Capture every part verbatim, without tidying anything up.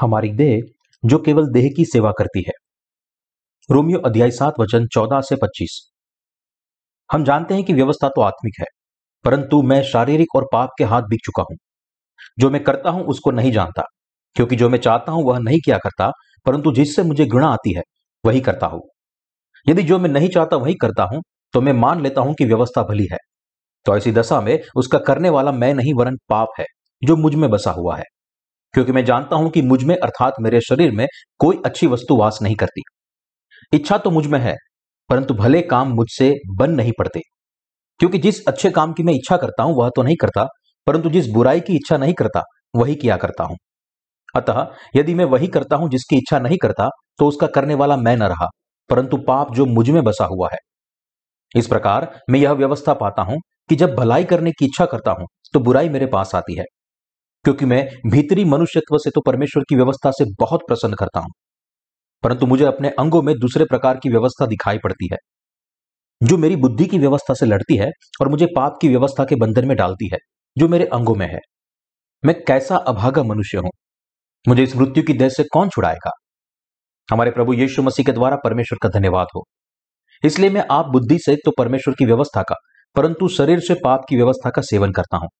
हमारी देह जो केवल देह की सेवा करती है। रोमियो अध्याय सात वचन चौदह से पच्चीस। हम जानते हैं कि व्यवस्था तो आत्मिक है, परंतु मैं शारीरिक और पाप के हाथ बिक चुका हूं। जो मैं करता हूं उसको नहीं जानता, क्योंकि जो मैं चाहता हूं वह नहीं किया करता, परंतु जिससे मुझे घृणा आती है वही करता हूं। यदि जो मैं नहीं चाहता वही करता हूं, तो मैं मान लेता हूं कि व्यवस्था भली है। तो ऐसी दशा में उसका करने वाला मैं नहीं वरन पाप है जो मुझ में बसा हुआ है। क्योंकि मैं जानता हूं कि मुझ में अर्थात मेरे शरीर में कोई अच्छी वस्तु वास नहीं करती। इच्छा तो मुझ में है, परंतु भले काम मुझसे बन नहीं पड़ते। क्योंकि जिस अच्छे काम की मैं इच्छा करता हूं वह तो नहीं करता, परंतु जिस बुराई की इच्छा नहीं करता वही किया करता हूं। अतः यदि मैं वही करता हूं जिसकी इच्छा नहीं करता, तो उसका करने वाला मैं न रहा, परंतु पाप जो मुझ में बसा हुआ है। इस प्रकार मैं यह व्यवस्था पाता हूं कि जब भलाई करने की इच्छा करता हूं तो बुराई मेरे पास आती है। क्योंकि मैं भीतरी मनुष्यत्व से तो परमेश्वर की व्यवस्था से बहुत प्रसन्न करता हूं, परंतु मुझे अपने अंगों में दूसरे प्रकार की व्यवस्था दिखाई पड़ती है, जो मेरी बुद्धि की व्यवस्था से लड़ती है और मुझे पाप की व्यवस्था के बंधन में डालती है, जो मेरे अंगों में है। मैं कैसा अभागा मनुष्य हूं! मुझे इस मृत्यु की देह से कौन छुड़ाएगा? हमारे प्रभु यीशु मसीह के द्वारा परमेश्वर का धन्यवाद हो। इसलिए मैं आप बुद्धि से तो परमेश्वर की व्यवस्था का, परंतु शरीर से पाप की व्यवस्था का सेवन करता हूं।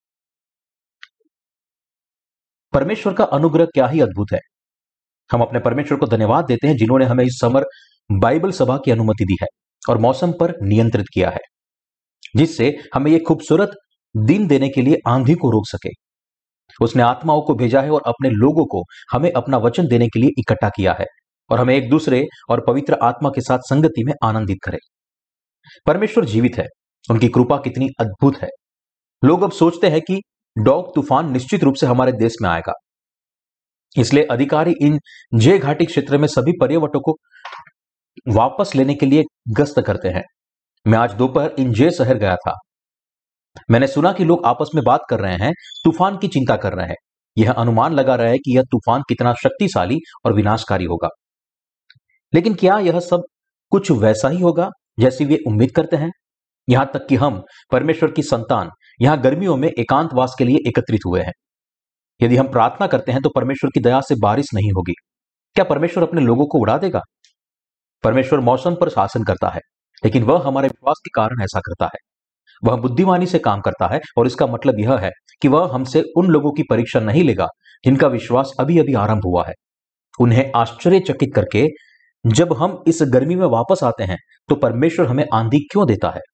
परमेश्वर का अनुग्रह क्या ही अद्भुत है। हम अपने परमेश्वर को धन्यवाद देते हैं जिन्होंने हमें इस समर बाइबल सभा की अनुमति दी है और मौसम पर नियंत्रित किया है, जिससे हमें यह खूबसूरत दिन देने के लिए आंधी को रोक सके। उसने आत्माओं को भेजा है और अपने लोगों को हमें अपना वचन देने के लिए इकट्ठा किया है और हमें एक दूसरे और पवित्र आत्मा के साथ संगति में आनंदित करे। परमेश्वर जीवित है, उनकी कृपा कितनी अद्भुत है। लोग अब सोचते हैं कि डॉग तूफान निश्चित रूप से हमारे देश में आएगा, इसलिए अधिकारी इन जे घाटी क्षेत्र में सभी पर्यटकों को वापस लेने के लिए गश्त करते हैं। मैं आज दोपहर इन जे शहर गया था। मैंने सुना कि लोग आपस में बात कर रहे हैं, तूफान की चिंता कर रहे हैं, यह अनुमान लगा रहे हैं कि यह तूफान कितना शक्तिशाली और विनाशकारी होगा। लेकिन क्या यह सब कुछ वैसा ही होगा जैसी वे उम्मीद करते हैं? यहां तक कि हम परमेश्वर की संतान यहां गर्मियों में एकांतवास के लिए एकत्रित हुए हैं। यदि हम प्रार्थना करते हैं तो परमेश्वर की दया से बारिश नहीं होगी। क्या परमेश्वर अपने लोगों को उड़ा देगा? परमेश्वर मौसम पर शासन करता है, लेकिन वह हमारे विश्वास के कारण ऐसा करता है। वह बुद्धिमानी से काम करता है और इसका मतलब यह है कि वह हमसे उन लोगों की परीक्षा नहीं लेगा जिनका विश्वास अभी अभी आरंभ हुआ है। उन्हें आश्चर्यचकित करके जब हम इस गर्मी में वापस आते हैं तो परमेश्वर हमें आंधी क्यों देता है?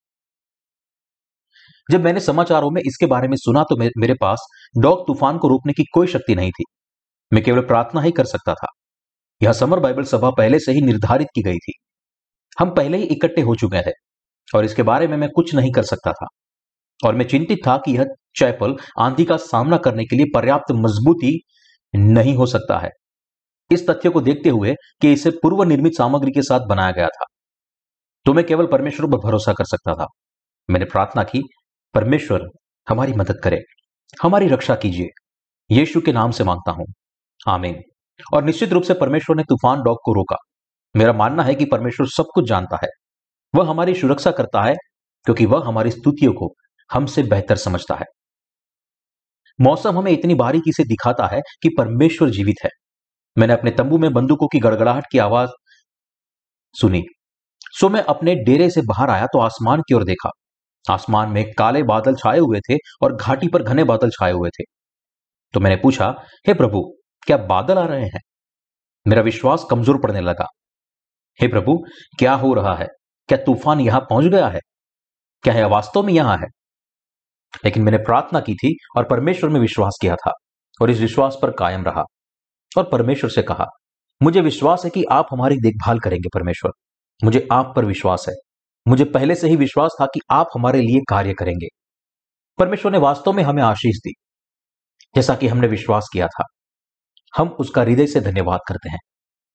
जब मैंने समाचारों में इसके बारे में सुना तो मे, मेरे पास डॉग तूफान को रोकने की कोई शक्ति नहीं थी। मैं केवल प्रार्थना ही कर सकता था। यह समर बाइबल सभा पहले से ही निर्धारित की गई थी। हम पहले ही इकट्ठे हो चुके थे और इसके बारे में मैं कुछ नहीं कर सकता था और मैं चिंतित था कि यह चैपल आंधी का सामना करने के लिए पर्याप्त मजबूती नहीं हो सकता है, इस तथ्य को देखते हुए कि इसे पूर्व निर्मित सामग्री के साथ बनाया गया था। तो मैं केवल परमेश्वर पर भरोसा कर सकता था। मैंने प्रार्थना की, परमेश्वर हमारी मदद करे, हमारी रक्षा कीजिए। यीशु के नाम से मांगता हूं, आमीन। और निश्चित रूप से परमेश्वर ने तूफान डॉग को रोका। मेरा मानना है कि परमेश्वर सब कुछ जानता है। वह हमारी सुरक्षा करता है क्योंकि वह हमारी स्तुतियों को हमसे बेहतर समझता है। मौसम हमें इतनी बारीकी से दिखाता है कि परमेश्वर जीवित है। मैंने अपने तंबू में बंदूकों की गड़गड़ाहट की आवाज सुनी, सो मैं अपने डेरे से बाहर आया तो आसमान की ओर देखा। आसमान में काले बादल छाए हुए थे और घाटी पर घने बादल छाए हुए थे। तो मैंने पूछा, हे प्रभु, क्या बादल आ रहे हैं? मेरा विश्वास कमजोर पड़ने लगा। हे प्रभु, क्या हो रहा है? क्या तूफान यहां पहुंच गया है? क्या यह वास्तव में यहां है? लेकिन मैंने प्रार्थना की थी और परमेश्वर में विश्वास किया था और इस विश्वास पर कायम रहा और परमेश्वर से कहा, मुझे विश्वास है कि आप हमारी देखभाल करेंगे। परमेश्वर, मुझे आप पर विश्वास है। मुझे पहले से ही विश्वास था कि आप हमारे लिए कार्य करेंगे। परमेश्वर ने वास्तव में हमें आशीष दी, जैसा कि हमने विश्वास किया था। हम उसका हृदय से धन्यवाद करते हैं।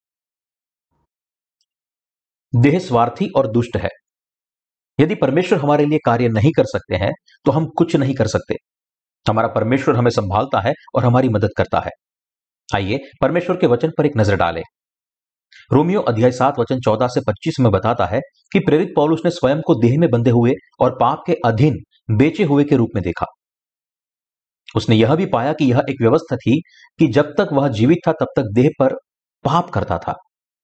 देह स्वार्थी और दुष्ट है। यदि परमेश्वर हमारे लिए कार्य नहीं कर सकते हैं तो हम कुछ नहीं कर सकते। हमारा परमेश्वर हमें संभालता है और हमारी मदद करता है। आइए परमेश्वर के वचन पर एक नजर डालें। रोमियो अध्याय सात वचन चौदह से पच्चीस में बताता है कि प्रेरित पौलुस ने स्वयं को देह में बंधे हुए और पाप के अधीन बेचे हुए के रूप में देखा। उसने यह भी पाया कि यह एक व्यवस्था थी कि जब तक वह जीवित था तब तक देह पर पाप करता था।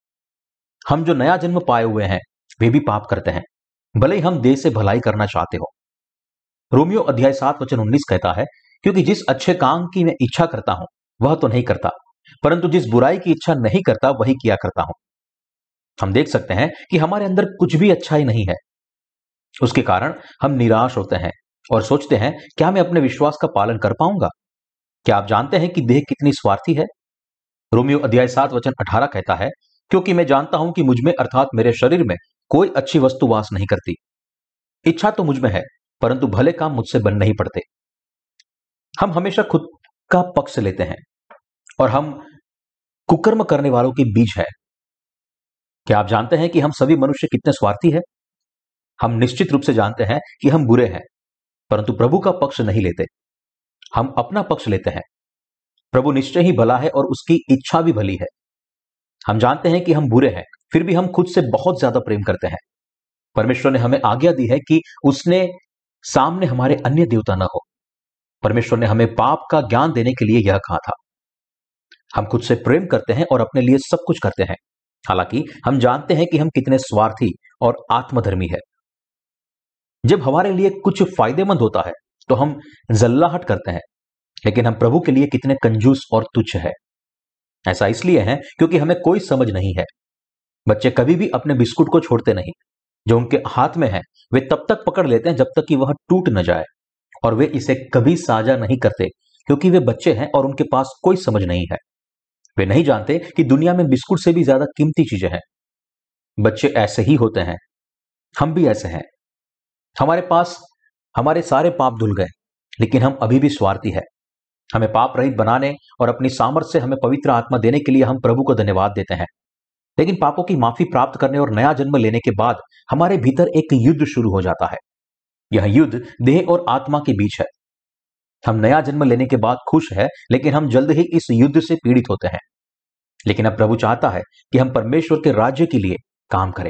हम जो नया जन्म पाए हुए हैं वे भी पाप करते हैं, भले ही हम देह से भलाई करना चाहते हो। रोमियो अध्याय सात वचन उन्नीस कहता है, क्योंकि जिस अच्छे काम की मैं इच्छा करता हूं वह तो नहीं करता, परंतु जिस बुराई की इच्छा नहीं करता वही किया करता हूं। हम देख सकते हैं कि हमारे अंदर कुछ भी अच्छाई नहीं है। उसके कारण हम निराश होते हैं और सोचते हैं, क्या मैं अपने विश्वास का पालन कर पाऊंगा? क्या आप जानते हैं कि देह कितनी स्वार्थी है? रोमियो अध्याय सात वचन अठारह कहता है, क्योंकि मैं जानता हूं कि मुझ में अर्थात मेरे शरीर में कोई अच्छी वस्तु वास नहीं करती। इच्छा तो मुझ में है, परंतु भले काम मुझसे बन नहीं पड़ते। हम हमेशा खुद का पक्ष लेते हैं और हम कुकर्म करने वालों के बीच है। क्या आप जानते हैं कि हम सभी मनुष्य कितने स्वार्थी हैं? हम निश्चित रूप से जानते हैं कि हम बुरे हैं, परंतु प्रभु का पक्ष नहीं लेते। हम अपना पक्ष लेते हैं। प्रभु निश्चय ही भला है और उसकी इच्छा भी भली है। हम जानते हैं कि हम बुरे हैं, फिर भी हम खुद से बहुत ज्यादा प्रेम करते हैं। परमेश्वर ने हमें आज्ञा दी है कि उसने सामने हमारे अन्य देवता न हो। परमेश्वर ने हमें पाप का ज्ञान देने के लिए यह कहा था। हम खुद से प्रेम करते हैं और अपने लिए सब कुछ करते हैं, हालांकि हम जानते हैं कि हम कितने स्वार्थी और आत्मधर्मी है। जब हमारे लिए कुछ फायदेमंद होता है तो हम जल्लाहट करते हैं, लेकिन हम प्रभु के लिए कितने कंजूस और तुच्छ है। ऐसा इसलिए है क्योंकि हमें कोई समझ नहीं है। बच्चे कभी भी अपने बिस्कुट को छोड़ते नहीं। जो उनके हाथ में है वे तब तक पकड़ लेते हैं जब तक कि वह टूट न जाए, और वे इसे कभी साझा नहीं करते क्योंकि वे बच्चे हैं और उनके पास कोई समझ नहीं है। वे नहीं जानते कि दुनिया में बिस्कुट से भी ज्यादा कीमती चीजें हैं। बच्चे ऐसे ही होते हैं, हम भी ऐसे हैं। हमारे पास हमारे सारे पाप धुल गए, लेकिन हम अभी भी स्वार्थी है। हमें पाप रहित बनाने और अपनी सामर्थ्य से हमें पवित्र आत्मा देने के लिए हम प्रभु को धन्यवाद देते हैं। लेकिन पापों की माफी प्राप्त करने और नया जन्म लेने के बाद हमारे भीतर एक युद्ध शुरू हो जाता है। यह युद्ध देह और आत्मा के बीच है। हम नया जन्म लेने के बाद खुश है, लेकिन हम जल्द ही इस युद्ध से पीड़ित होते हैं। लेकिन अब प्रभु चाहता है कि हम परमेश्वर के राज्य के लिए काम करें।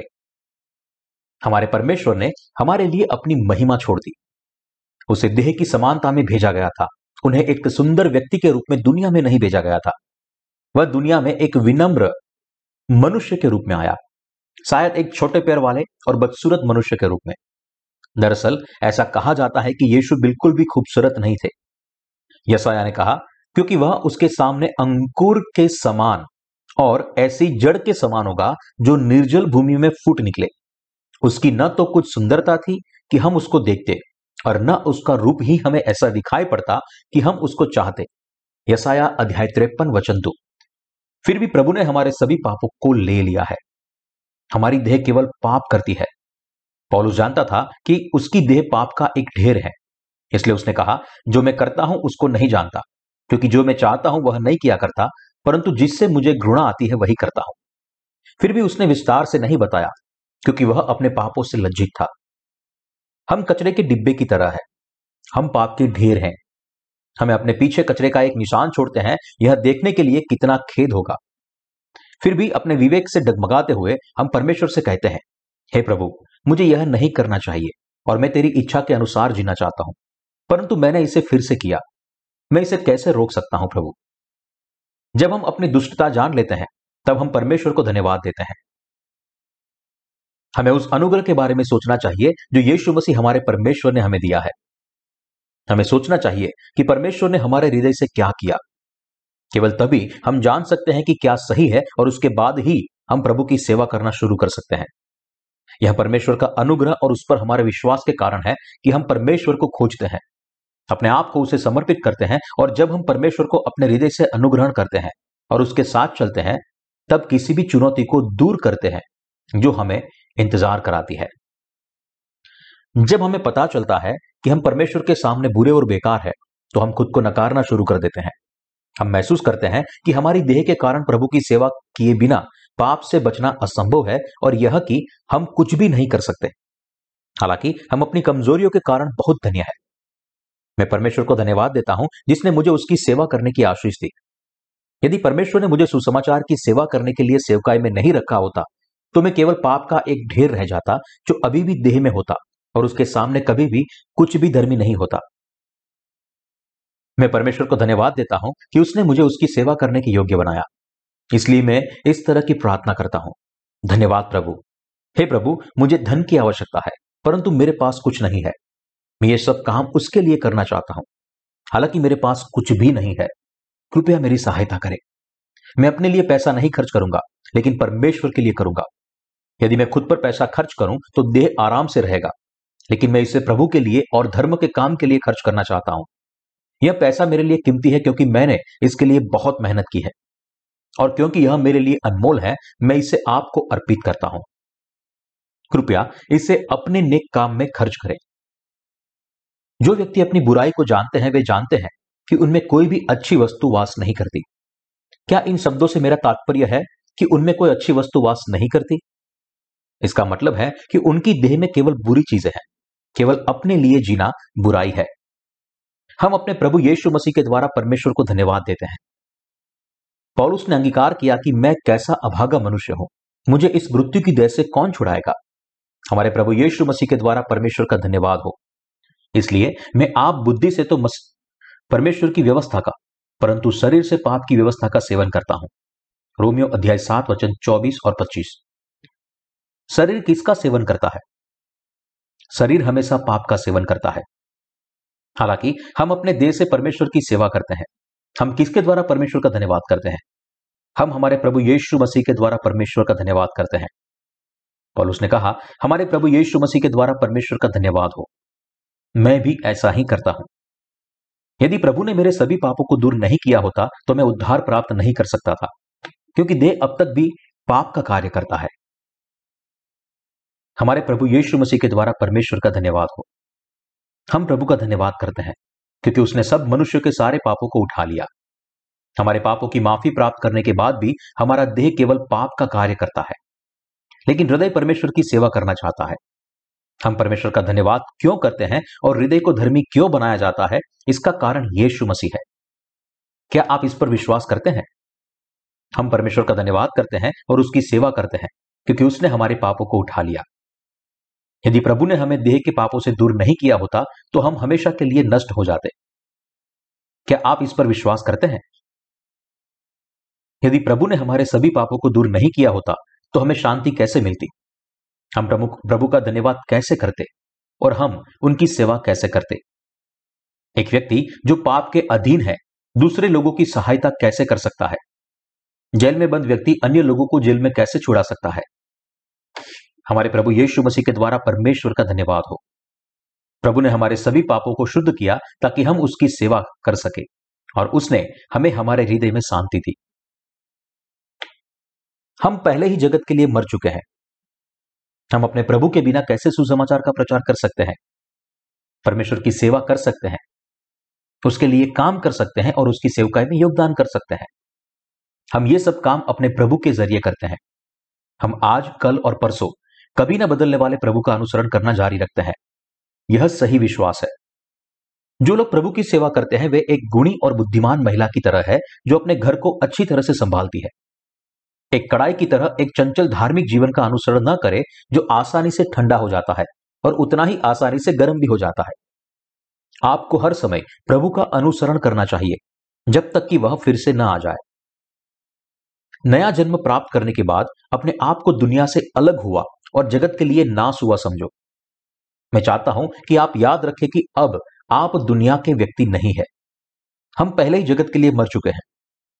हमारे परमेश्वर ने हमारे लिए अपनी महिमा छोड़ दी। उसे देह की समानता में भेजा गया था। उन्हें एक सुंदर व्यक्ति के रूप में दुनिया में नहीं भेजा गया था। वह दुनिया में एक विनम्र मनुष्य के रूप में आया, शायद एक छोटे पैर वाले और बदसूरत मनुष्य के रूप में। दरअसल ऐसा कहा जाता है कि यीशु बिल्कुल भी खूबसूरत नहीं थे। यशायाह ने कहा, क्योंकि वह उसके सामने अंकुर के समान और ऐसी जड़ के समान होगा जो निर्जल भूमि में फूट निकले। उसकी न तो कुछ सुंदरता थी कि हम उसको देखते, और न उसका रूप ही हमें ऐसा दिखाई पड़ता कि हम उसको चाहते। यशायाह अध्याय तिरपन वचन दो। फिर भी प्रभु ने हमारे सभी पापों को ले लिया है। हमारी देह केवल पाप करती है। पौलुस जानता था कि उसकी देह पाप का एक ढेर है, इसलिए उसने कहा, जो मैं करता हूं उसको नहीं जानता, क्योंकि जो मैं चाहता हूं वह नहीं किया करता, परंतु जिससे मुझे घृणा आती है वही करता हूं। फिर भी उसने विस्तार से नहीं बताया, क्योंकि वह अपने पापों से लज्जित था। हम कचरे के डिब्बे की तरह है। हम पाप के ढेर हैं। हमें अपने पीछे कचरे का एक निशान छोड़ते हैं, यह देखने के लिए कितना खेद होगा। फिर भी अपने विवेक से डगमगाते हुए हम परमेश्वर से कहते हैं, हे प्रभु, मुझे यह नहीं करना चाहिए और मैं तेरी इच्छा के अनुसार जीना चाहता हूं, परंतु मैंने इसे फिर से किया। मैं इसे कैसे रोक सकता हूं प्रभु? जब हम अपनी दुष्टता जान लेते हैं तब हम परमेश्वर को धन्यवाद देते हैं। हमें उस अनुग्रह के बारे में सोचना चाहिए जो यीशु मसीह हमारे परमेश्वर ने हमें दिया है। हमें सोचना चाहिए कि परमेश्वर ने हमारे हृदय से क्या किया। केवल तभी हम जान सकते हैं कि क्या सही है, और उसके बाद ही हम प्रभु की सेवा करना शुरू कर सकते हैं। यह परमेश्वर का अनुग्रह और उस पर हमारे विश्वास के कारण है कि हम परमेश्वर को खोजते हैं, अपने आप को उसे समर्पित करते हैं, और जब हम परमेश्वर को अपने हृदय से अनुग्रहण करते हैं और उसके साथ चलते हैं, तब किसी भी चुनौती को दूर करते हैं जो हमें इंतजार कराती है। जब हमें पता चलता है कि हम परमेश्वर के सामने बुरे और बेकार है, तो हम खुद को नकारना शुरू कर देते हैं। हम महसूस करते हैं कि हमारी देह के कारण प्रभु की सेवा किए बिना पाप से बचना असंभव है, और यह कि हम कुछ भी नहीं कर सकते। हालांकि हम अपनी कमजोरियों के कारण बहुत धन्य है। मैं परमेश्वर को धन्यवाद देता हूं जिसने मुझे उसकी सेवा करने की आशीष दी। यदि परमेश्वर ने मुझे सुसमाचार की सेवा करने के लिए सेवकाई में नहीं रखा होता, तो मैं केवल पाप का एक ढेर रह जाता जो अभी भी देह में होता और उसके सामने कभी भी कुछ भी धर्मी नहीं होता। मैं परमेश्वर को धन्यवाद देता हूं कि उसने मुझे उसकी सेवा करने के योग्य बनाया। इसलिए मैं इस तरह की प्रार्थना करता हूं, धन्यवाद प्रभु। हे प्रभु, मुझे धन की आवश्यकता है, परंतु मेरे पास कुछ नहीं है। मैं ये सब काम उसके लिए करना चाहता हूं, हालांकि मेरे पास कुछ भी नहीं है। कृपया मेरी सहायता करें। मैं अपने लिए पैसा नहीं खर्च करूंगा, लेकिन परमेश्वर के लिए करूंगा। यदि मैं खुद पर पैसा खर्च करूं तो देह आराम से रहेगा, लेकिन मैं इसे प्रभु के लिए और धर्म के काम के लिए खर्च करना चाहता हूं। यह पैसा मेरे लिए कीमती है, क्योंकि मैंने इसके लिए बहुत मेहनत की है, और क्योंकि यह मेरे लिए अनमोल है, मैं इसे आपको अर्पित करता हूं। कृपया इसे अपने नेक काम में खर्च करें। जो व्यक्ति अपनी बुराई को जानते हैं, वे जानते हैं कि उनमें कोई भी अच्छी वस्तु वास नहीं करती। क्या इन शब्दों से मेरा तात्पर्य है कि उनमें कोई अच्छी वस्तु वास नहीं करती? इसका मतलब है कि उनकी देह में केवल बुरी चीजें हैं, केवल अपने लिए जीना बुराई है। हम अपने प्रभु यीशु मसीह के द्वारा परमेश्वर को धन्यवाद देते हैं। पौलुस ने अंगीकार किया कि मैं कैसा अभागा मनुष्य हूं, मुझे इस मृत्यु की देह से कौन छुड़ाएगा। हमारे प्रभु यीशु मसीह के द्वारा परमेश्वर का धन्यवाद हो। इसलिए मैं आप बुद्धि से तो मस... परमेश्वर की व्यवस्था का, परंतु शरीर से पाप की व्यवस्था का सेवन करता हूं। रोमियो अध्याय सात वचन चौबीस और पच्चीस। शरीर किसका सेवन करता है? शरीर हमेशा पाप का सेवन करता है। हालांकि हम अपने देह से परमेश्वर की सेवा करते हैं। हम किसके द्वारा परमेश्वर का धन्यवाद करते हैं? हम हमारे प्रभु यीशु मसीह के द्वारा परमेश्वर का धन्यवाद करते हैं। पौलुस ने कहा, हमारे प्रभु यीशु मसीह के द्वारा परमेश्वर का धन्यवाद हो। मैं भी ऐसा ही करता हूं। यदि प्रभु ने मेरे सभी पापों को दूर नहीं किया होता तो मैं उद्धार प्राप्त नहीं कर सकता था, क्योंकि देह अब तक भी पाप का कार्य करता है। हमारे प्रभु यीशु मसीह के द्वारा परमेश्वर का धन्यवाद हो। हम प्रभु का धन्यवाद करते हैं क्योंकि उसने सब मनुष्यों के सारे पापों को उठा लिया। हमारे पापों की माफी प्राप्त करने के बाद भी हमारा देह केवल पाप का कार्य करता है, लेकिन हृदय परमेश्वर की सेवा करना चाहता है। हम परमेश्वर का धन्यवाद क्यों करते हैं और हृदय को धर्मी क्यों बनाया जाता है, इसका कारण यीशु मसीह है। क्या आप इस पर विश्वास करते हैं? हम परमेश्वर का धन्यवाद करते हैं और उसकी सेवा करते हैं क्योंकि उसने हमारे पापों को उठा लिया। यदि प्रभु ने हमें देह के पापों से दूर नहीं किया होता तो हम हमेशा के लिए नष्ट हो जाते। क्या आप इस पर विश्वास करते हैं? यदि प्रभु ने हमारे सभी पापों को दूर नहीं किया होता तो हमें शांति कैसे मिलती? हम प्रभु प्रभु का धन्यवाद कैसे करते और हम उनकी सेवा कैसे करते? एक व्यक्ति जो पाप के अधीन है दूसरे लोगों की सहायता कैसे कर सकता है? जेल में बंद व्यक्ति अन्य लोगों को जेल में कैसे छुड़ा सकता है? हमारे प्रभु यीशु मसीह के द्वारा परमेश्वर का धन्यवाद हो। प्रभु ने हमारे सभी पापों को शुद्ध किया ताकि हम उसकी सेवा कर सके, और उसने हमें हमारे हृदय में शांति दी। हम पहले ही जगत के लिए मर चुके हैं। हम अपने प्रभु के बिना कैसे सुसमाचार का प्रचार कर सकते हैं, परमेश्वर की सेवा कर सकते हैं, उसके लिए काम कर सकते हैं और उसकी सेवकाई में योगदान कर सकते हैं? हम ये सब काम अपने प्रभु के जरिए करते हैं। हम आज, कल और परसों कभी न बदलने वाले प्रभु का अनुसरण करना जारी रखते हैं। यह सही विश्वास है। जो लोग प्रभु की सेवा करते हैं वे एक गुणी और बुद्धिमान महिला की तरह है जो अपने घर को अच्छी तरह से संभालती है। एक कड़ाई की तरह एक चंचल धार्मिक जीवन का अनुसरण न करे जो आसानी से ठंडा हो जाता है और उतना ही आसानी से गर्म भी हो जाता है। आपको हर समय प्रभु का अनुसरण करना चाहिए जब तक कि वह फिर से न आ जाए। नया जन्म प्राप्त करने के बाद अपने आप को दुनिया से अलग हुआ और जगत के लिए नाश हुआ समझो। मैं चाहता हूं कि आप याद रखें कि अब आप दुनिया के व्यक्ति नहीं है। हम पहले ही जगत के लिए मर चुके हैं।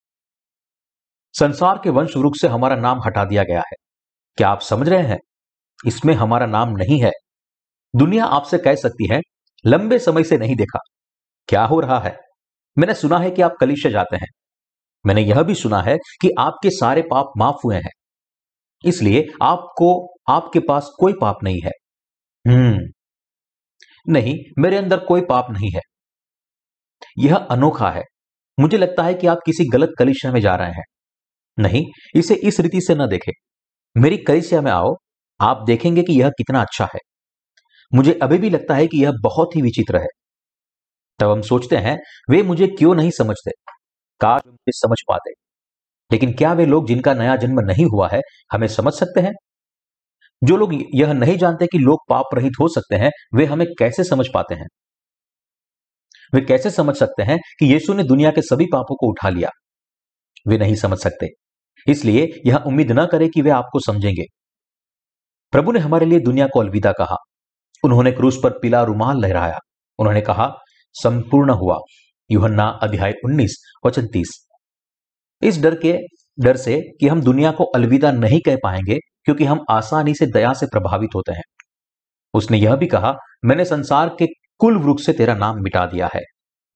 संसार के वंश वृक्ष से हमारा नाम हटा दिया गया है। क्या आप समझ रहे हैं? इसमें हमारा नाम नहीं है। दुनिया आपसे कह सकती है, लंबे समय से नहीं देखा, क्या हो रहा है? मैंने सुना है कि आप कलीसिया जाते हैं। मैंने यह भी सुना है कि आपके सारे पाप माफ हुए हैं, इसलिए आपको आपके पास कोई पाप नहीं है। हम्म नहीं, मेरे अंदर कोई पाप नहीं है। यह अनोखा है। मुझे लगता है कि आप किसी गलत कलीसिया में जा रहे हैं। नहीं, इसे इस रीति से न देखें। मेरी कलीसिया में आओ, आप देखेंगे कि यह कितना अच्छा है। मुझे अभी भी लगता है कि यह बहुत ही विचित्र है। तब हम सोचते हैं, वे मुझे क्यों नहीं समझते? काश वे मुझे समझ पाते। लेकिन क्या वे लोग जिनका नया जन्म नहीं हुआ है हमें समझ सकते हैं? जो लोग यह नहीं जानते कि लोग पाप रहित हो सकते हैं, वे हमें कैसे समझ पाते हैं? वे कैसे समझ सकते हैं कि यीशु ने दुनिया के सभी पापों को उठा लिया? वे नहीं समझ सकते। इसलिए यह उम्मीद न करें कि वे आपको समझेंगे। प्रभु ने हमारे लिए दुनिया को अलविदा कहा। उन्होंने क्रूस पर पीला रुमाल लहराया। उन्होंने कहा, संपूर्ण हुआ। यूहन्ना अध्याय उन्नीस वचन तीस। इस डर के डर से कि हम दुनिया को अलविदा नहीं कह पाएंगे, क्योंकि हम आसानी से दया से प्रभावित होते हैं। उसने यह भी कहा, मैंने संसार के कुल वृक्ष से तेरा नाम मिटा दिया है।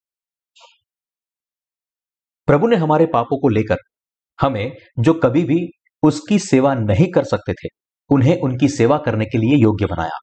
प्रभु ने हमारे पापों को लेकर हमें, जो कभी भी उसकी सेवा नहीं कर सकते थे, उन्हें उनकी सेवा करने के लिए योग्य बनाया।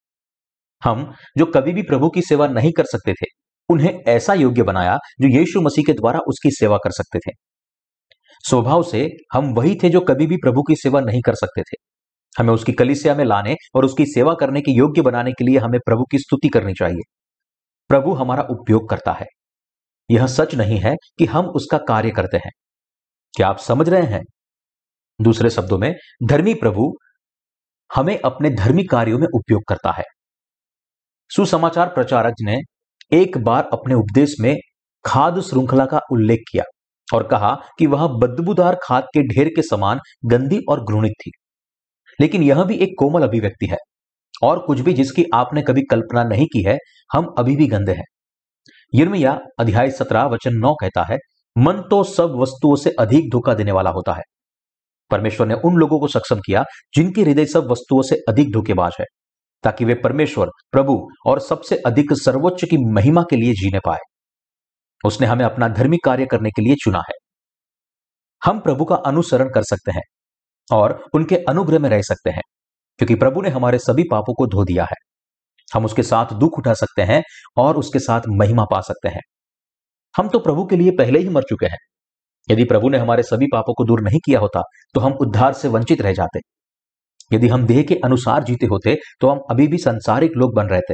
हम जो कभी भी प्रभु की सेवा नहीं कर सकते थे, उन्हें ऐसा योग्य बनाया जो यीशु मसीह के द्वारा उसकी सेवा कर सकते थे। स्वभाव से हम वही थे जो कभी भी प्रभु की सेवा नहीं कर सकते थे। हमें उसकी कलीसिया में लाने और उसकी सेवा करने के योग्य बनाने के लिए हमें प्रभु की स्तुति करनी चाहिए। प्रभु हमारा उपयोग करता है। यह सच नहीं है कि हम उसका कार्य करते हैं। क्या आप समझ रहे हैं? दूसरे शब्दों में, धर्मी प्रभु हमें अपने धर्मी कार्यों में उपयोग करता है। सुसमाचार प्रचारक ने एक बार अपने उपदेश में खाद्य श्रृंखला का उल्लेख किया और कहा कि वह बदबूदार खाद के ढेर के समान गंदी और घृणित थी। लेकिन यह भी एक कोमल अभिव्यक्ति है, और कुछ भी जिसकी आपने कभी कल्पना नहीं की है। हम अभी भी गंदे हैं। यिर्मयाह अध्याय सत्रह वचन नौ कहता है, मन तो सब वस्तुओं से अधिक धोखा देने वाला होता है। परमेश्वर ने उन लोगों को सक्षम किया जिनके हृदय सब वस्तुओं से अधिक धोखेबाज है, ताकि वे परमेश्वर, प्रभु और सबसे अधिक सर्वोच्च की महिमा के लिए जीने पाए। उसने हमें अपना धर्मी कार्य करने के लिए चुना है। हम प्रभु का अनुसरण कर सकते हैं और उनके अनुग्रह में रह सकते हैं, क्योंकि प्रभु ने हमारे सभी पापों को धो दिया है। हम उसके साथ दुख उठा सकते हैं और उसके साथ महिमा पा सकते हैं। हम तो प्रभु के लिए पहले ही मर चुके हैं। यदि प्रभु ने हमारे सभी पापों को दूर नहीं किया होता, तो हम उद्धार से वंचित रह जाते। यदि हम देह के अनुसार जीते होते, तो हम अभी भी सांसारिक लोग बन रहे थे।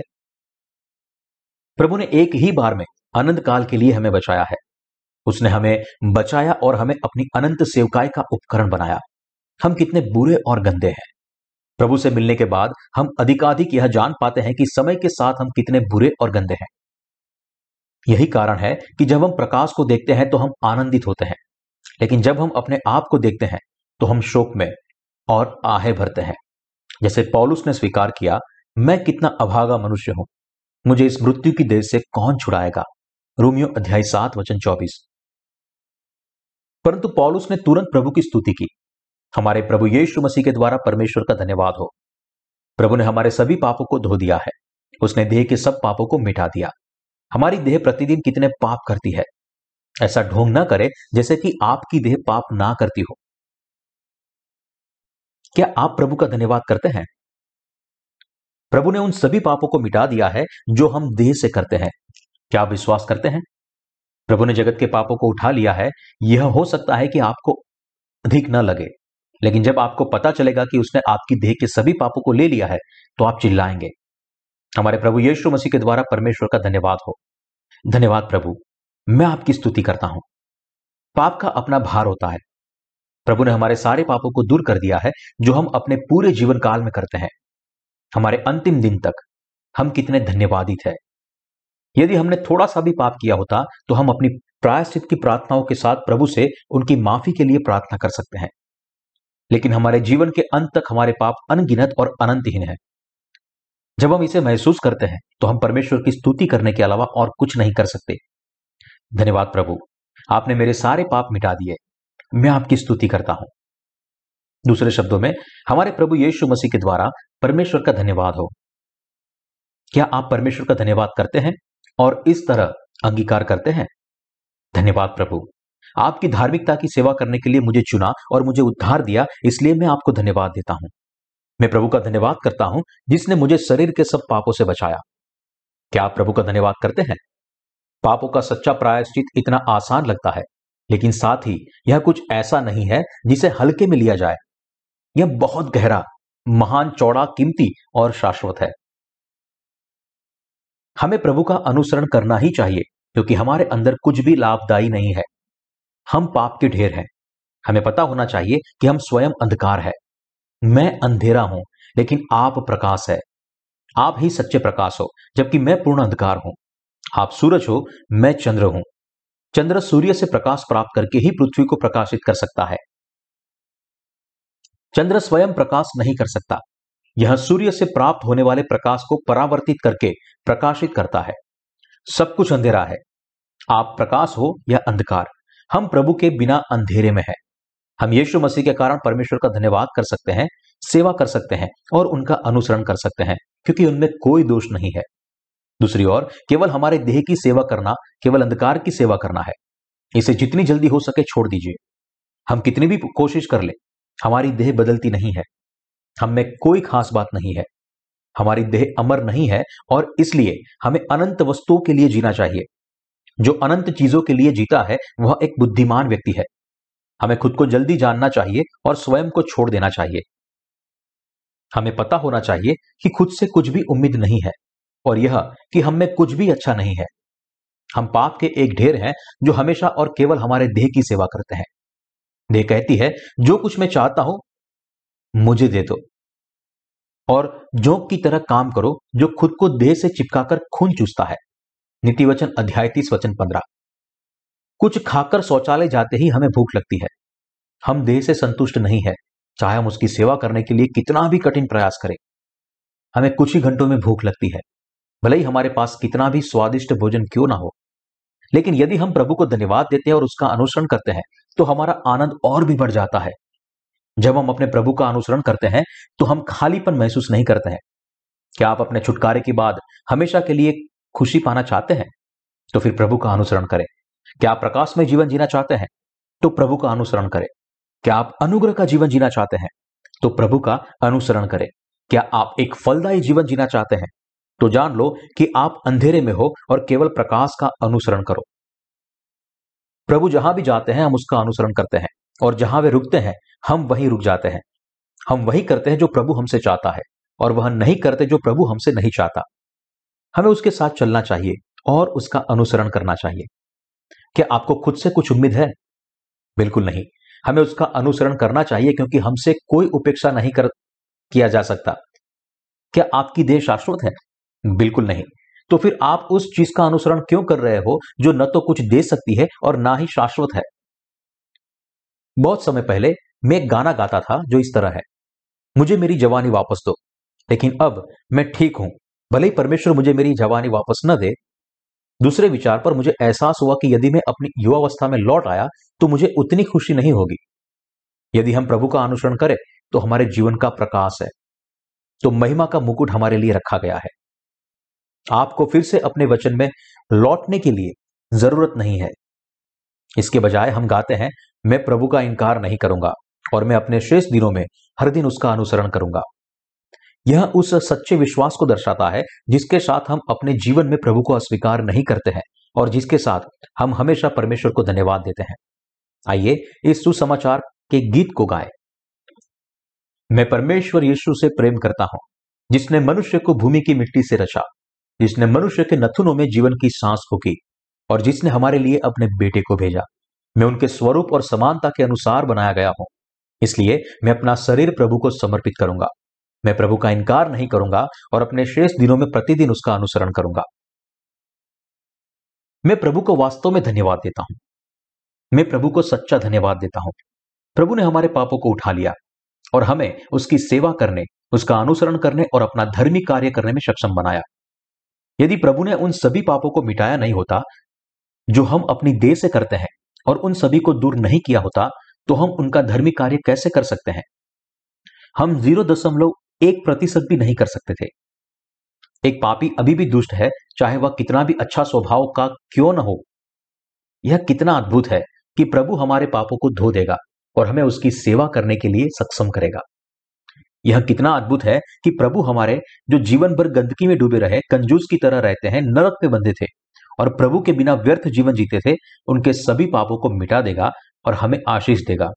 प्रभु ने एक ही बार में अनंत काल के लिए हमें बचाया है। उसने हमें बचाया और हमें अपनी अनंत सेवकाई का उपकरण बनाया। हम कितने बुरे और गंदे हैं। प्रभु से मिलने के बाद हम अधिकाधिक यह जान पाते हैं कि समय के साथ हम कितने बुरे और गंदे हैं। यही कारण है कि जब हम प्रकाश को देखते हैं तो हम आनंदित होते हैं, लेकिन जब हम अपने आप को देखते हैं तो हम शोक में और आहें भरते हैं। जैसे पौलुस ने स्वीकार किया, मैं कितना अभागा मनुष्य हूं, मुझे इस मृत्यु की देह से कौन छुड़ाएगा। रोमियो अध्याय सात वचन चौबीस। परंतु पौलुस ने तुरंत प्रभु की स्तुति की। हमारे प्रभु यीशु मसीह के द्वारा परमेश्वर का धन्यवाद हो। प्रभु ने हमारे सभी पापों को धो दिया है। उसने देह के सब पापों को मिटा दिया। हमारी देह प्रतिदिन कितने पाप करती है। ऐसा ढोंग ना करे जैसे कि आपकी देह पाप ना करती हो। क्या आप प्रभु का धन्यवाद करते हैं? प्रभु ने उन सभी पापों को मिटा दिया है जो हम देह से करते हैं। क्या आप विश्वास करते हैं? प्रभु ने जगत के पापों को उठा लिया है। यह हो सकता है कि आपको अधिक न लगे, लेकिन जब आपको पता चलेगा कि उसने आपकी देह के सभी पापों को ले लिया है, तो आप चिल्लाएंगे, हमारे प्रभु यीशु मसीह के द्वारा परमेश्वर का धन्यवाद हो। धन्यवाद प्रभु, मैं आपकी स्तुति करता हूं। पाप का अपना भार होता है। प्रभु ने हमारे सारे पापों को दूर कर दिया है, जो हम अपने पूरे जीवन काल में करते हैं। हमारे अंतिम दिन तक हम कितने धन्यवादित हैं। यदि हमने थोड़ा सा भी पाप किया होता, तो हम अपनी प्रायश्चित की प्रार्थनाओं के साथ प्रभु से उनकी माफी के लिए प्रार्थना कर सकते हैं। लेकिन हमारे जीवन के अंत तक हमारे पाप अनगिनत और अनंतहीन हैं। जब हम इसे महसूस करते हैं, तो हम परमेश्वर की स्तुति करने के अलावा और कुछ नहीं कर सकते। धन्यवाद प्रभु, आपने मेरे सारे पाप मिटा दिए। मैं आपकी स्तुति करता हूं। दूसरे शब्दों में, हमारे प्रभु यीशु मसीह के द्वारा परमेश्वर का धन्यवाद हो। क्या आप परमेश्वर का धन्यवाद करते हैं और इस तरह अंगीकार करते हैं? धन्यवाद प्रभु, आपकी धार्मिकता की सेवा करने के लिए मुझे चुना और मुझे उद्धार दिया, इसलिए मैं आपको धन्यवाद देता हूं। मैं प्रभु का धन्यवाद करता हूं जिसने मुझे शरीर के सब पापों से बचाया। क्या आप प्रभु का धन्यवाद करते हैं? पापों का सच्चा प्रायश्चित इतना आसान लगता है, लेकिन साथ ही यह कुछ ऐसा नहीं है जिसे हल्के में लिया जाए। यह बहुत गहरा, महान, चौड़ा, कीमती और शाश्वत है। हमें प्रभु का अनुसरण करना ही चाहिए, क्योंकि हमारे अंदर कुछ भी लाभदायी नहीं है। हम पाप के ढेर हैं। हमें पता होना चाहिए कि हम स्वयं अंधकार है। मैं अंधेरा हूं, लेकिन आप प्रकाश है। आप ही सच्चे प्रकाश हो, जबकि मैं पूर्ण अंधकार हूं। आप सूरज हो, मैं चंद्र हूं। चंद्र सूर्य से प्रकाश प्राप्त करके ही पृथ्वी को प्रकाशित कर सकता है। चंद्र स्वयं प्रकाश नहीं कर सकता, यह सूर्य से प्राप्त होने वाले प्रकाश को परावर्तित करके प्रकाशित करता है। सब कुछ अंधेरा है, आप प्रकाश हो या अंधकार, हम प्रभु के बिना अंधेरे में हैं। हम यीशु मसीह के कारण परमेश्वर का धन्यवाद कर सकते हैं, सेवा कर सकते हैं और उनका अनुसरण कर सकते हैं, क्योंकि उनमें कोई दोष नहीं है। दूसरी ओर केवल हमारे देह की सेवा करना केवल अंधकार की सेवा करना है। इसे जितनी जल्दी हो सके छोड़ दीजिए। हम कितनी भी कोशिश कर ले, हमारी देह बदलती नहीं है, हम में कोई खास बात नहीं है। हमारी देह अमर नहीं है और इसलिए हमें अनंत वस्तुओं के लिए जीना चाहिए। जो अनंत चीजों के लिए जीता है वह एक बुद्धिमान व्यक्ति है। हमें खुद को जल्दी जानना चाहिए और स्वयं को छोड़ देना चाहिए। हमें पता होना चाहिए कि खुद से कुछ भी उम्मीद नहीं है और यह कि हम में कुछ भी अच्छा नहीं है। हम पाप के एक ढेर हैं जो हमेशा और केवल हमारे देह की सेवा करते हैं। देह कहती है, जो कुछ मैं चाहता हूं मुझे दे दो, और जोंक की तरह काम करो जो खुद को देह से चिपकाकर खून चूसता है। नीति वचन अध्याय तीस वचन पंद्रह। कुछ खाकर शौचालय जाते ही हमें भूख लगती है। हम देह से संतुष्ट नहीं है, चाहे हम उसकी सेवा करने के लिए कितना भी कठिन प्रयास करें। हमें कुछ ही घंटों में भूख लगती है, भले ही हमारे पास कितना भी स्वादिष्ट भोजन क्यों ना हो। लेकिन यदि हम प्रभु को धन्यवाद देते हैं और उसका अनुसरण करते हैं तो हमारा आनंद और भी बढ़ जाता है। जब हम अपने प्रभु का अनुसरण करते हैं तो हम खालीपन महसूस नहीं करते हैं। क्या आप अपने छुटकारे के बाद हमेशा के लिए खुशी पाना चाहते हैं? तो फिर प्रभु का अनुसरण करें। क्या आप प्रकाश में जीवन जीना चाहते हैं? तो प्रभु का अनुसरण करें। क्या आप अनुग्रह का जीवन जीना चाहते हैं? तो प्रभु का अनुसरण करें। क्या आप एक फलदायी जीवन जीना चाहते हैं? तो जान लो कि आप अंधेरे में हो और केवल प्रकाश का अनुसरण करो। प्रभु जहां भी जाते हैं हम उसका अनुसरण करते हैं, और जहां वे रुकते हैं हम वहीं रुक जाते हैं। हम वही करते हैं जो प्रभु हमसे चाहता है और वह नहीं करते जो प्रभु हमसे नहीं चाहता। हमें उसके साथ चलना चाहिए और उसका अनुसरण करना चाहिए। क्या आपको खुद से कुछ उम्मीद है? बिल्कुल नहीं। हमें उसका अनुसरण करना चाहिए क्योंकि हमसे कोई उपेक्षा नहीं कर किया जा सकता। क्या आपकी देह शाश्वत है? बिल्कुल नहीं। तो फिर आप उस चीज का अनुसरण क्यों कर रहे हो जो न तो कुछ दे सकती है और ना ही शाश्वत है? बहुत समय पहले मैं एक गाना गाता था जो इस तरह है, मुझे मेरी जवानी वापस दो, लेकिन अब मैं ठीक हूं, भले ही परमेश्वर मुझे मेरी जवानी वापस न दे। दूसरे विचार पर मुझे एहसास हुआ कि यदि मैं अपनी युवावस्था में लौट आया तो मुझे उतनी खुशी नहीं होगी। यदि हम प्रभु का अनुसरण करें तो हमारे जीवन का प्रकाश है, तो महिमा का मुकुट हमारे लिए रखा गया है। आपको फिर से अपने वचन में लौटने के लिए जरूरत नहीं है। इसके बजाय हम गाते हैं, मैं प्रभु का इनकार नहीं करूंगा और मैं अपने शेष दिनों में हर दिन उसका अनुसरण करूंगा। यह उस सच्चे विश्वास को दर्शाता है जिसके साथ हम अपने जीवन में प्रभु को अस्वीकार नहीं करते हैं और जिसके साथ हम हमेशा परमेश्वर को धन्यवाद देते हैं। आइए इस सुसमाचार के गीत को गाएं। मैं परमेश्वर यीशु से प्रेम करता हूं, जिसने मनुष्य को भूमि की मिट्टी से रचा, जिसने मनुष्य के नथुनों में जीवन की सांस फूकी और जिसने हमारे लिए अपने बेटे को भेजा। मैं उनके स्वरूप और समानता के अनुसार बनाया गया हूं, इसलिए मैं अपना शरीर प्रभु को समर्पित करूंगा। मैं प्रभु का इनकार नहीं करूंगा और अपने शेष दिनों में प्रतिदिन उसका अनुसरण करूंगा। मैं प्रभु को वास्तव में धन्यवाद देता हूं। मैं प्रभु को सच्चा धन्यवाद देता हूं। प्रभु ने हमारे पापों को उठा लिया और हमें उसकी सेवा करने, उसका अनुसरण करने और अपना धर्मी कार्य करने में सक्षम बनाया। यदि प्रभु ने उन सभी पापों को मिटाया नहीं होता जो हम अपनी देह से करते हैं और उन सभी को दूर नहीं किया होता, तो हम उनका धर्मी कार्य कैसे कर सकते हैं? हम जीरो दशमलव एक प्रतिशत भी नहीं कर सकते थे। एक पापी अभी भी दुष्ट है, चाहे वह कितना भी अच्छा स्वभाव का क्यों न हो। यह कितना अद्भुत है कि प्रभु हमारे पापों को धो देगा और हमें उसकी सेवा करने के लिए सक्षम करेगा। यह कितना अद्भुत है कि प्रभु हमारे जो जीवन भर गंदगी में डूबे रहे, कंजूस की तरह रहते हैं, नरक में बंधे थे और प्रभु के बिना व्यर्थ जीवन जीते थे, उनके सभी पापों को मिटा देगा और हमें आशीष देगा।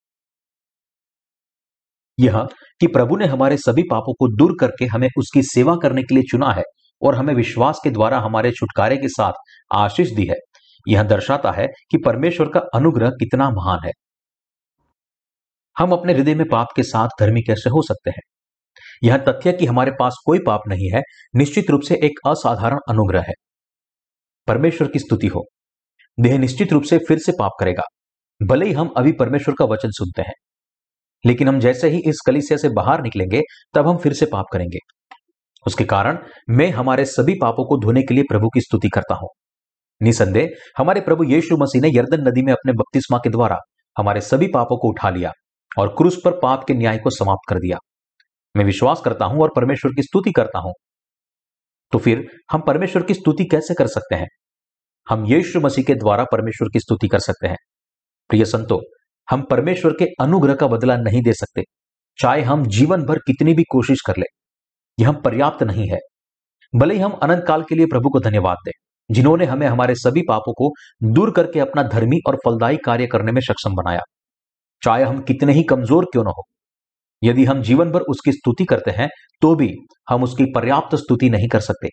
यह कि प्रभु ने हमारे सभी पापों को दूर करके हमें उसकी सेवा करने के लिए चुना है और हमें विश्वास के द्वारा हमारे छुटकारे के साथ आशीष दी है, यह दर्शाता है कि परमेश्वर का अनुग्रह कितना महान है। हम अपने हृदय में पाप के साथ धर्मी कैसे हो सकते हैं? यह तथ्य कि हमारे पास कोई पाप नहीं है निश्चित रूप से एक असाधारण अनुग्रह है। परमेश्वर की स्तुति हो। देह निश्चित रूप से फिर से पाप करेगा, भले ही हम अभी परमेश्वर का वचन सुनते हैं, लेकिन हम जैसे ही इस कलीसिया से बाहर निकलेंगे तब हम फिर से पाप करेंगे। उसके कारण मैं हमारे सभी पापों को धोने के लिए प्रभु की स्तुति करता हूं। निसंदेह हमारे प्रभु यीशु मसीह ने यरदन नदी में अपने बपतिस्मा के द्वारा हमारे सभी पापों को उठा लिया और क्रूस पर पाप के न्याय को समाप्त कर दिया। मैं विश्वास करता हूं और परमेश्वर की स्तुति करता हूं। तो फिर हम परमेश्वर की स्तुति कैसे कर सकते हैं? हम यीशु मसीह के द्वारा परमेश्वर की स्तुति कर सकते हैं। प्रिय संतो, हम परमेश्वर के अनुग्रह का बदला नहीं दे सकते, चाहे हम जीवन भर कितनी भी कोशिश कर ले। यह पर्याप्त नहीं है। भले ही हम अनंत काल के लिए प्रभु को धन्यवाद दें, जिन्होंने हमें हमारे सभी पापों को दूर करके अपना धर्मी और फलदायी कार्य करने में सक्षम बनाया, चाहे हम कितने ही कमजोर क्यों न हो। यदि हम जीवन भर उसकी स्तुति करते हैं तो भी हम उसकी पर्याप्त स्तुति नहीं कर सकते।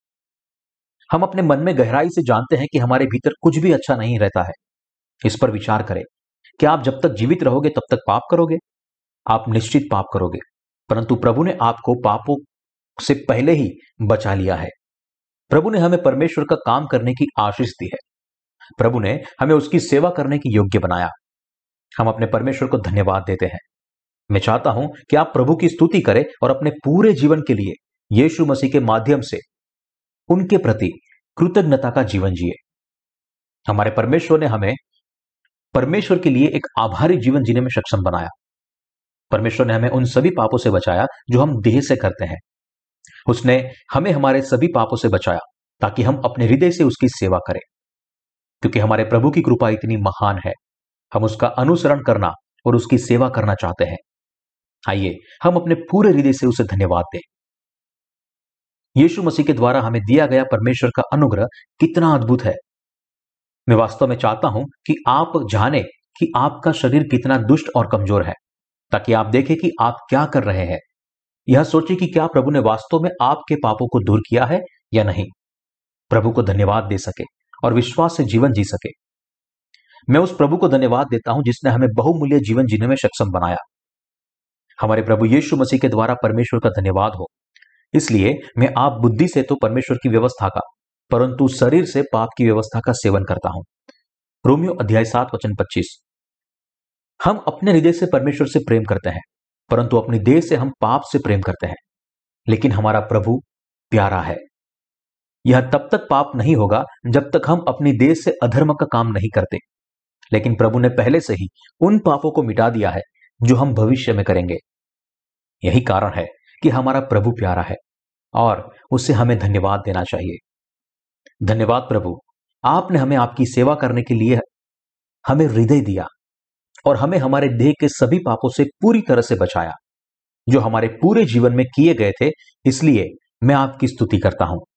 हम अपने मन में गहराई से जानते हैं कि हमारे भीतर कुछ भी अच्छा नहीं रहता है। इस पर विचार करें। क्या आप जब तक जीवित रहोगे तब तक पाप करोगे? आप निश्चित पाप करोगे, परंतु प्रभु ने आपको पापों से पहले ही बचा लिया है। प्रभु ने हमें परमेश्वर का काम करने की आशीष दी है। प्रभु ने हमें उसकी सेवा करने की योग्य बनाया। हम अपने परमेश्वर को धन्यवाद देते हैं। मैं चाहता हूं कि आप प्रभु की स्तुति करें और अपने पूरे जीवन के लिए यीशु मसीह के माध्यम से उनके प्रति कृतज्ञता का जीवन जिए। हमारे परमेश्वर ने हमें परमेश्वर के लिए एक आभारी जीवन जीने में सक्षम बनाया। परमेश्वर ने हमें उन सभी पापों से बचाया जो हम देह से करते हैं। उसने हमें हमारे सभी पापों से बचाया ताकि हम अपने हृदय से उसकी सेवा करें। क्योंकि हमारे प्रभु की कृपा इतनी महान है, हम उसका अनुसरण करना और उसकी सेवा करना चाहते हैं। आइए हम अपने पूरे हृदय से उसे धन्यवाद दें। यीशु मसीह के द्वारा हमें दिया गया परमेश्वर का अनुग्रह कितना अद्भुत है। मैं वास्तव में चाहता हूं कि आप जाने कि आपका शरीर कितना दुष्ट और कमजोर है, ताकि आप देखें कि आप क्या कर रहे हैं। यह सोचिए कि क्या प्रभु ने वास्तव में आपके पापों को दूर किया है या नहीं। प्रभु को धन्यवाद दे सके और विश्वास से जीवन जी सके। मैं उस प्रभु को धन्यवाद देता हूं जिसने हमें बहुमूल्य जीवन जीने में सक्षम बनाया। हमारे प्रभु यीशु मसीह के द्वारा परमेश्वर का धन्यवाद हो। इसलिए मैं आप बुद्धि से तो परमेश्वर की व्यवस्था का, परंतु शरीर से पाप की व्यवस्था का सेवन करता हूं। रोमियो अध्याय सात वचन पच्चीस। हम अपने हृदय से परमेश्वर से प्रेम करते हैं, परंतु अपनी देह से हम पाप से प्रेम करते हैं। लेकिन हमारा प्रभु प्यारा है। यह तब तक पाप नहीं होगा जब तक हम अपनी देह से अधर्म का काम नहीं करते। लेकिन प्रभु ने पहले से ही उन पापों को मिटा दिया है जो हम भविष्य में करेंगे। यही कारण है कि हमारा प्रभु प्यारा है और उससे हमें धन्यवाद देना चाहिए। धन्यवाद प्रभु, आपने हमें आपकी सेवा करने के लिए हमें हृदय दिया और हमें हमारे देह के सभी पापों से पूरी तरह से बचाया जो हमारे पूरे जीवन में किए गए थे। इसलिए मैं आपकी स्तुति करता हूं।